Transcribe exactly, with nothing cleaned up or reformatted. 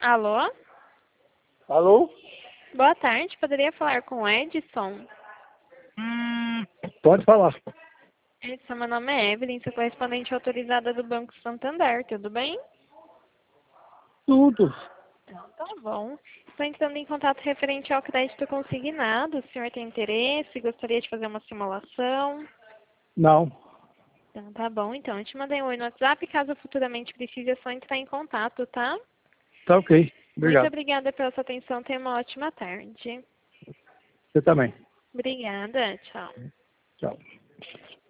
Alô? Alô? Boa tarde, poderia falar com o Edson? Pode falar. Edson, meu nome é Evelyn, sou correspondente autorizada do Banco Santander, tudo bem? Tudo. Então, tá bom. Estou entrando em contato referente ao crédito consignado. O senhor tem interesse? Gostaria de fazer uma simulação? Não. Então, tá bom. Então, eu te mandei um oi no WhatsApp. Caso futuramente precise, é só entrar em contato, tá? Tá ok. Muito Obrigado. obrigada pela sua atenção. Tenha uma ótima tarde. Você também. Obrigada. Tchau. Tchau.